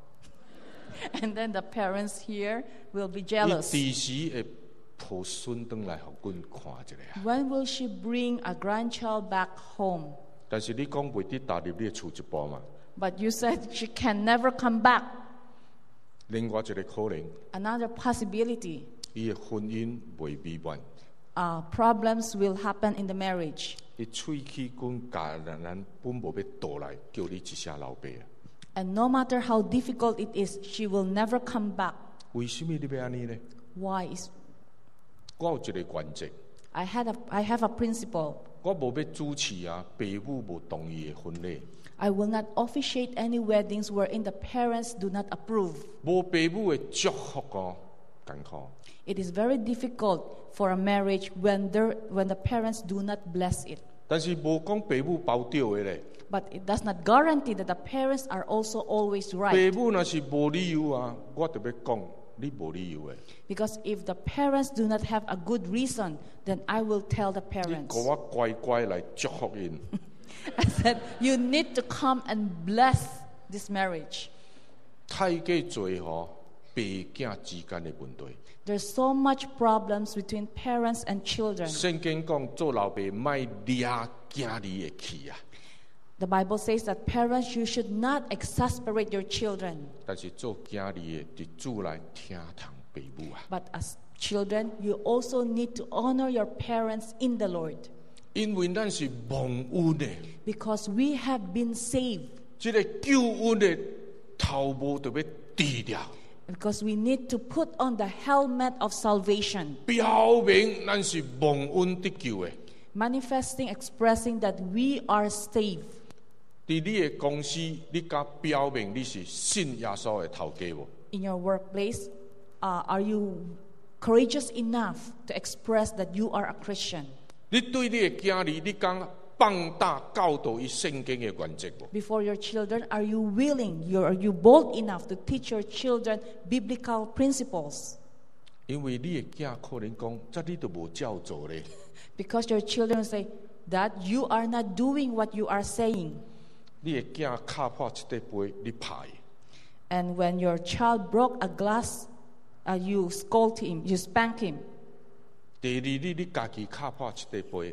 and then the parents here will be 伊 jealous. 第時會抱孫轉來互阮看一下。 When will she bring a grandchild back home? 但是你講袂得踏入你的厝一步嘛？ But you said she can never come back. 另外一個可能， Another possibility, 伊的婚姻袂美滿， uh, problems will happen in the marriage. 伊喙齒管家人人本無要倒來，叫你一聲老爸。 And no matter how difficult it is, she will never come back. 為什麼你要安尼呢？ Why is 我有一個原則， I had a I have a principle. 我無要主持啊，父母無同意的婚禮， I will not officiate any weddings wherein the parents do not approve. 無父母的祝福哦，艱苦。 It is very difficult for a marriage when there when the parents do not bless it. 但是無講父母包掉的咧， But it does not guarantee that the parents are also always 父 right. 母若是無理由啊，我就要講你無理由的， Because if the parents do not have a good reason, then I will tell the 你 parents. 給我乖乖來祝福因。 I said, you need to come and bless this marriage. 太過多吼爸囝之間的問題。 There's so much problems between parents and children. 聖經講做老爸莫掠囝兒的氣啊， The Bible says that parents, you should not exasperate your children. 但是做囝兒的佇主內聽從父母啊， But as children, you also need to honor your parents in the Lord. 因為咱是蒙恩的， Because we have been saved. 這個救恩的頭毛就要剃掉， Because we need to put on the helmet of salvation, 表明咱是蒙恩得救的。 manifesting, expressing that we are saved. 在你的公司，你敢表明你是信耶穌的頭家無？ In your workplace, uh, are you courageous enough to express that you are a Christian? 你對你的囝兒，你敢放大教導伊聖經的原則無？ Before your children, are you willing, you are you bold enough to teach your children biblical principles? 因為你的囝可能講，這你都無照做咧。 Because your children say that you are not doing what you are saying. 你的囝敲破一塊杯，你拍伊。 And when your child broke a glass, uh, you scold him, you spank him. 第二日你家己敲破一塊杯，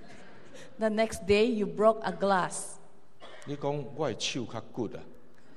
The next day, you broke a glass. 你講我的手較骨啊，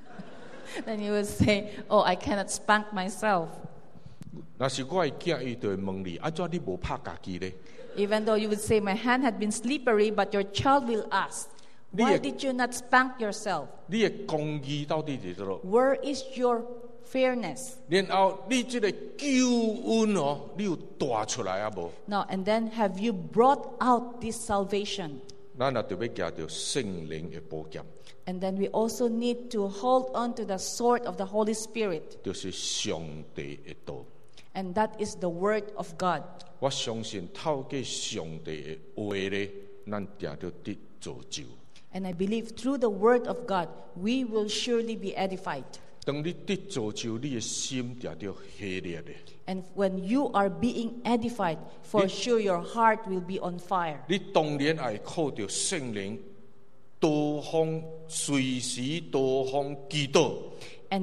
Then you will say, oh, I cannot spank myself. 若是我的囝，伊就會問你，安怎你無拍家己咧？ Even though you would say, my hand had been slippery, but your child will ask, why Di- did you not spank yourself? 你的公義到底伫倒？ Where is your fairness? 然後你這個救恩哦，你有帶出來啊無？ Now, and then have you brought out this salvation? 咱也就要夾着聖靈的寶劍， And then we also need to hold on to the sword of the Holy Spirit. 就是上帝的道。 And that is the word of God. 我相信透過上帝的話咧，咱定着得造就。 And I believe through the word of God, we will surely be edified. 當你得造就，你的心定着喜烈的。 And when you are being edified, for Di- sure your heart will be on fire. 你當然會靠着聖靈，多方隨時多方祈禱。 And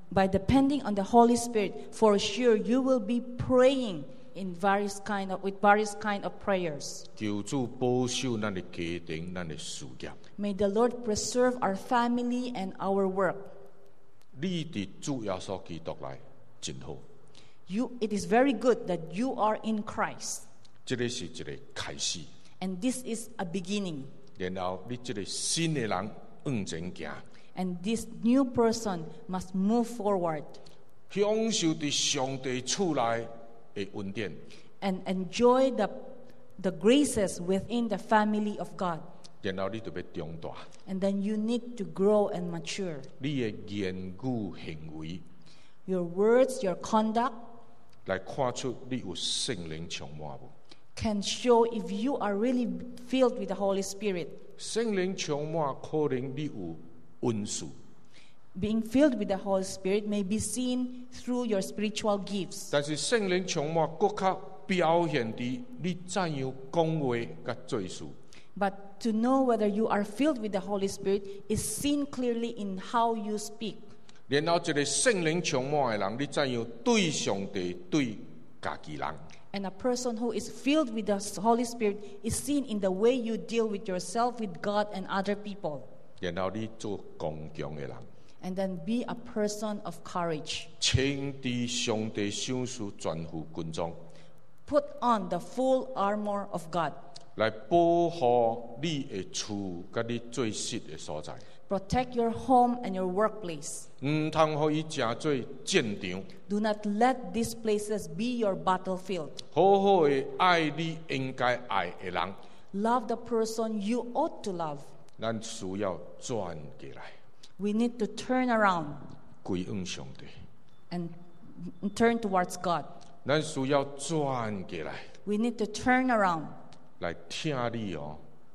by depending on the Holy Spirit, for sure you will be praying in various kind of with various kind of prayers. 求主保守咱的家庭、咱的事业。 May the Lord preserve our family and our work. 你伫主耶稣基督内真好， You, it is very good that you are in Christ, 这个是一个开始。 and this is a beginning. 然后你这个新的人往前行， And this new person must move forward 享受伫上帝厝内的恩典。 and enjoy the, the graces within the family of God. 然后你就要长大， And then you need to grow and mature. 你的言语行为 Your words, your conduct 来看出你有圣灵充满无？ can show if you are really filled with the Holy Spirit. 圣灵充满，可能你有恩赐， Being filled with the Holy Spirit may be seen through your spiritual gifts. 但是圣灵充满，更较表现伫你怎样讲话甲做事。 But to know whether you are filled with the Holy Spirit is seen clearly in how you speak. 然后一个圣灵充满的人，你怎样对上帝、对家己人？ And a person who is filled with the Holy Spirit is seen in the way you deal with yourself, with God, and other people. 然后你做刚强的人， And then be a person of courage. 穿伫上帝赏赐全副军装， Put on the full armor of God. 来保护你的厝甲你做实的所在， Protect your home and your workplace. 唔通互伊成做战场。 Do not let these places be your battlefield. 好好的爱你应该爱的人， Love the person you ought to love. 咱需要转过来， We need to turn around 归向上帝。 and turn towards God. 咱需要转过来， We need to turn around 来听你哦，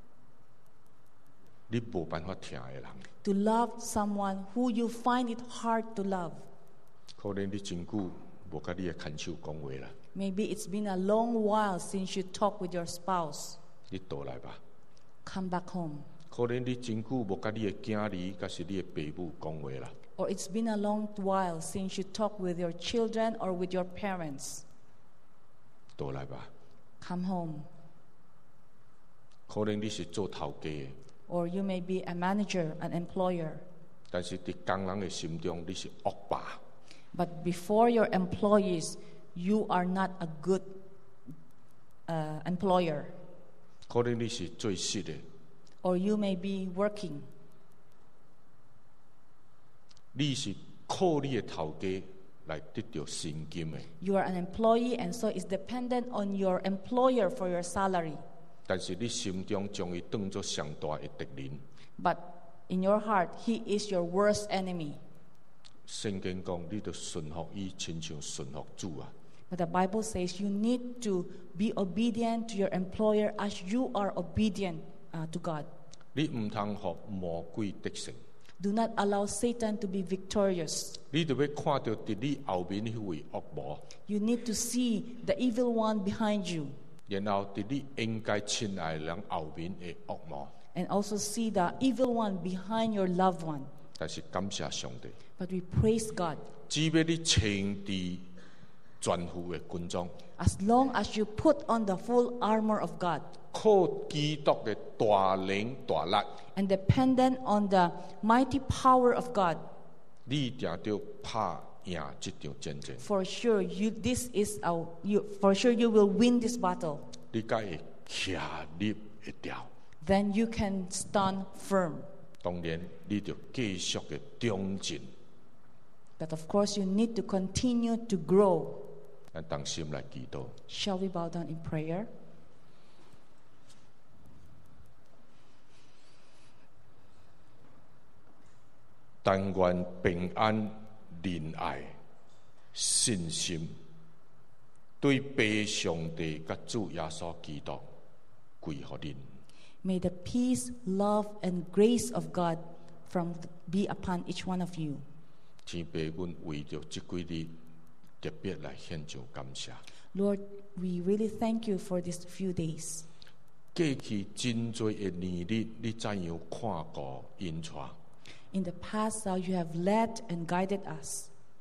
你无办法听的人， to love someone who you find it hard to love. 可能你真久无甲你的牵手讲话啦， Maybe it's been a long while since you talked with your spouse. 你倒来吧。 Come back home. 可能你真久无甲你的囝儿，甲是你的爸母讲话啦， Or it's been a long while since you talked with your children or with your parents. 倒来吧。 Come home. 可能你是做头家的， Or you may be a manager, an employer. 但是伫工人的心中你是恶霸。 But before your employees, you are not a good uh, employer. 可能你是做实的， Or you may be working. 你是靠你的头家来得到薪金的， You are an employee, and so it's dependent on your employer for your salary. 但是你心中将伊当作上大的敌人。 But in your heart, he is your worst enemy. 圣经讲，你就顺服伊，亲像顺服主啊！ But the Bible says you need to be obedient to your employer as you are obedient uh, to God. 你唔通互魔鬼得胜， Do not allow Satan to be victorious. 你就要看到伫你后面迄位恶魔， You need to see the evil one behind you, 然後伫你應該親愛的人後面的惡魔。 and also see the evil one behind your loved one. 但是感謝上帝， But we praise God. 只要你穿伫全副的軍裝， As long as you put on the full armor of God 靠基督的大能大力， and dependent on the mighty power of God, 你定要拍贏這場戰爭。 for sure you this is our you for sure you will win this battle. 你才會徛立會掉。 Then you can stand firm. 當然，你就繼續嘅長進， But of course you need to continue to grow. 咱同心來祈禱。 Shall we bow down in prayer? 但願平安、仁愛、信心，對父上帝甲主耶穌基督歸予恁。 May the peace, love, and grace of God from be upon each one of you. 天父，阮為着這幾日特別來獻上感謝。 Lord, we really thank you for these few days. 過去真多的年日，你怎樣看顧引帶？ In the past, how you have led and guided us.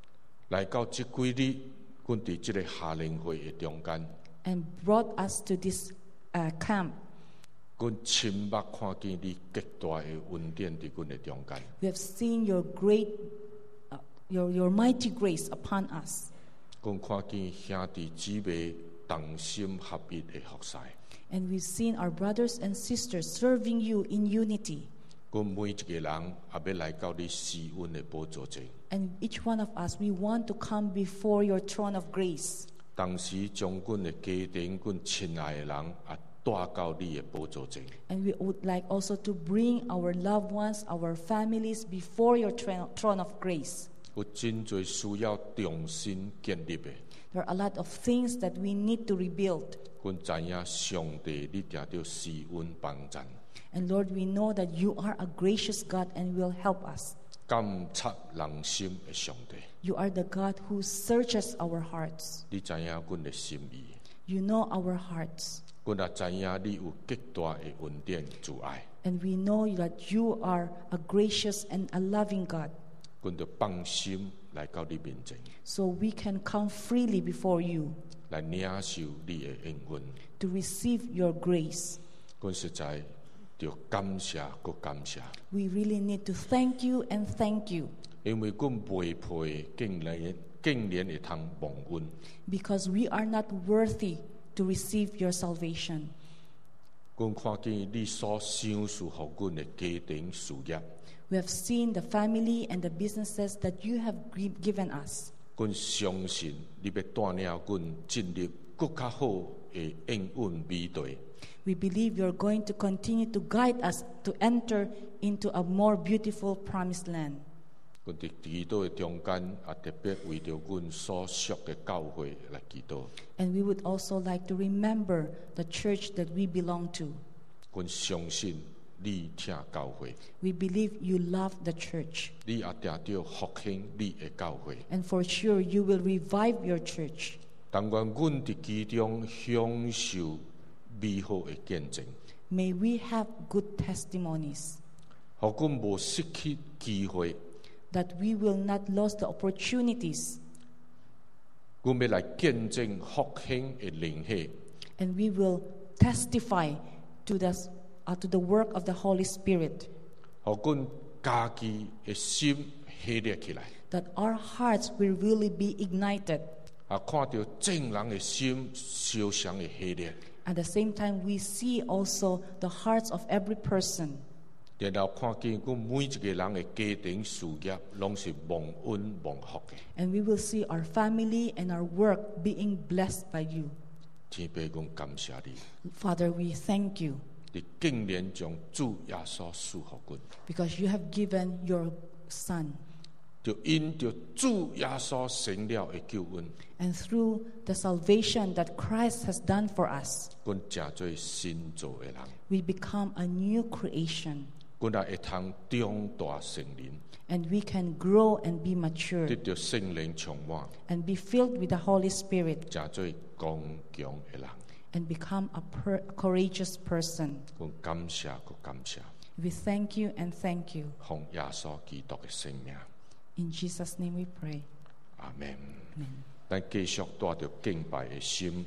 来到即几日，阮伫即个夏令会的中间， and brought us to this uh, camp. 阮亲目看见你极大的恩典伫阮的中间。 We have seen your great, uh, your, your mighty grace upon us. 阮看见兄弟姊妹同心合一的服侍。 And we've seen our brothers and sisters serving you in unity. 阮每一个人也要来到你施恩的宝座前， And each one of us, we want to come before your throne of grace. 同时将阮的家庭、阮亲爱的人也带到你的宝座前。 And we would like also to bring our loved ones, our families before your throne throne of grace. 有真侪需要重新建立的。 There are a lot of things that we need to rebuild. 阮知影上帝你定着施恩帮助， And Lord, we know that you are a gracious God and will help us. 监察人心的上帝， You are the God who searches our hearts. 你知影阮的心意， You know our hearts. 阮也知影你有极大的恩典慈爱， And we know that you are a gracious and a loving God. 阮就放心来到你面前， So we can come freely before you 来领受你的恩恩。 to receive your grace. 阮实在着感谢，搁感谢， We really need to thank you and thank you 因为阮袂配，竟然竟然会通蒙恩。 because we are not worthy to receive your salvation. 阮看见你所赏赐互阮的家庭事业， We have seen the family and the businesses that you have gi- given us. 阮相信你要带领阮进入更较好的恩恩美地。 We believe you're going to continue to guide us to enter into a more beautiful promised land. 阮伫祈祷的中间，也特别为着阮所属的教会来祈祷。 And we would also like to remember the church that we belong to. 阮相信你听教会， We believe you love the church. 你也定着复兴你的教会。 And for sure, you will revive your church. 但愿阮伫其中享受美好的见证， May we have good testimonies, 互阮无失去机会。 that we will not lose the opportunities, 阮要来见证复兴的灵气， and we will testify to the, uh, to the work of the Holy Spirit, 互阮家己的心喜烈起来， that our hearts will really be ignited. 也看到正人的心烧伤的喜烈， At the same time, we see also the hearts of every person, 然后看见阮每一个人的家庭事业拢是蒙恩蒙福的。 and we will see our family and our work being blessed by you. 天父，阮感谢你， Father, we thank you 你竟然将主耶稣赐互阮， because you have given your Son. 就因着主耶稣成了的救恩， And through the salvation that Christ has done for us, 阮成做新造的人， we become a new creation, 阮也会通长大成人， and we can grow and be 得 matured 着圣灵充满， and be filled with the Holy Spirit 成做刚强的人。 and become a per- courageous person. 阮感谢，佮感谢， We thank you and thank you. 奉耶稣基督的圣名， In Jesus' name we pray. 阿门。咱继续带着敬拜的心，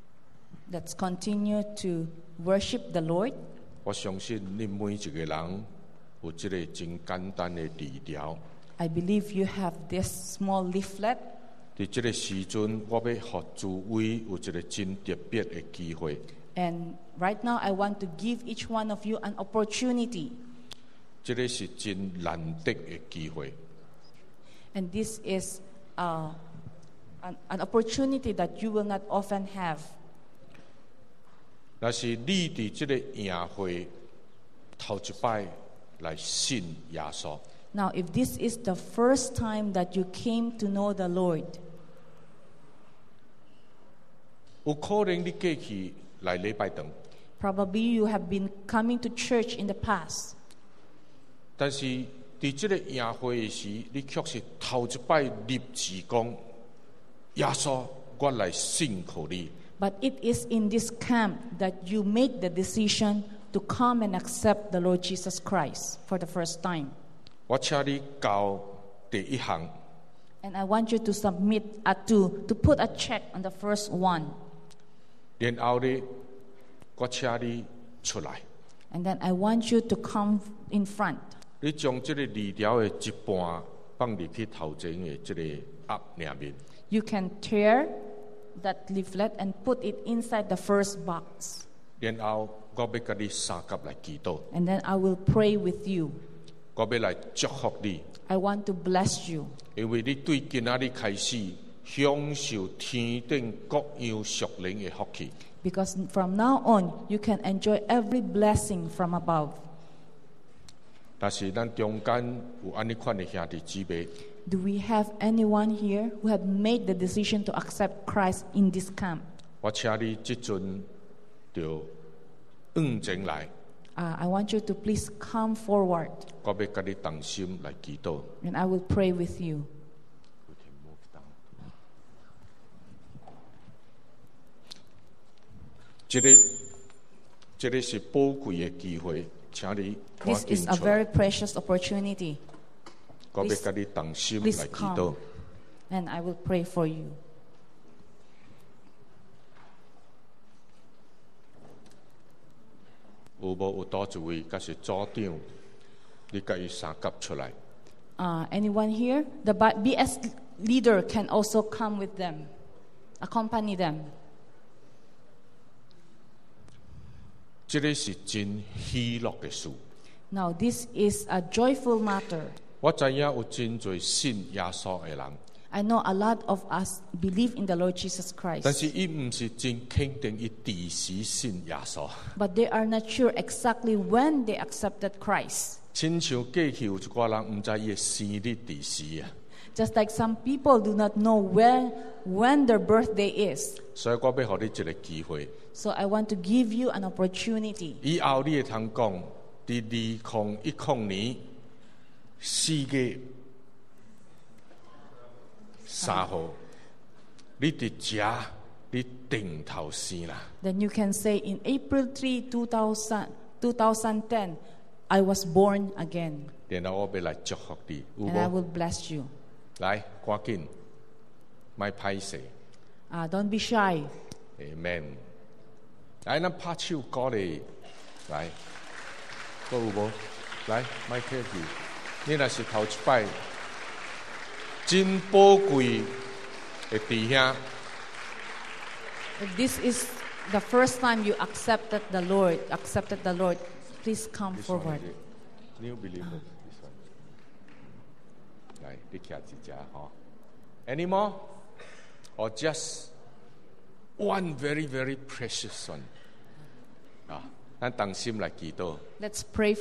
Let's continue to worship the Lord. 我相信你每一个人有这个真简单的字条。 I believe you have this small leaflet. 在这个时阵，我要互诸位有一个真特别的机会。 And right now, I want to give each one of you an opportunity. 这个是真难得的机会。 And this is uh, an, an opportunity that you will not often have. 若是你伫这个宴会头一摆来信耶稣， Now, if this is the first time that you came to know the Lord, 有可能你过去来礼拜堂， probably you have been coming to church in the past. 但是伫这个宴会的时，你却是头一摆立志讲，耶稣，我来信靠你。 But it is in this camp that you make the decision to come and accept the Lord Jesus Christ for the first time. 我请你教第一项， And I want you to submit uh, to to put a check on the first one. 然後呢，我請你出來， And then I want you to come in front. 你將這個字條的一半放入去頭前的這個盒裡面。 You can tear that leaflet and put it inside the first box. 然後我要跟你三甲來祈禱， And then I will pray with you. 我要來祝福你， I want to bless you. 因為你對今仔日開始享受天頂各樣屬靈的福氣。 Because from now on, you can enjoy every blessing from above. 但是咱中間有安尼款的兄弟姊妹， Do we have anyone here who have made the decision to accept Christ in this camp? 我請你即陣就向前來， Uh, I want you to please come forward, 我要跟你同心來祈禱。 and I will pray with you. 這個這個是寶貴的機會，請你趕 This 緊 is a 出來， very precious opportunity, 我要跟你同心 please 來祈 come. 禱。 and I will pray for you. 有無有多一位，甲是組長，你甲伊三甲出來。 Uh, anyone here? The B S leader can also come with them, accompany them. 這個是真喜樂的事。 Now, this is a joyful matter. 我知影有真多信耶穌的人， I know a lot of us believe in the Lord Jesus 但 Christ, 是伊唔是真肯定伊第時信耶穌。 but they are not sure exactly when they accepted Christ. 親像過去有一寡人唔知伊的生日第時啊， Just like some people do not know when, when their birthday is. 所以我要給你一個機會。 So I want to give you an opportunity. 以後你會通講，佇二零一零年四月三號，你佇遮你定頭生啦。 Then you can say, in April third, two thousand, twenty ten, I was born again, 然後我要來祝福你，有 and I 無？ will bless you. 來，趕緊，莫歹勢 Uh, don't be shy. ，Amen。來，咱拍手鼓勵，來，還有無？來，莫客氣，你若是頭一擺，真寶貴的弟兄。 If this is the first time you accepted the Lord, accepted the Lord, please come This one forward. is it. New believer. This one. 來，你徛一隻吼。Any more? Or just one very very precious one? 啊，咱同心來祈禱。 Let's pray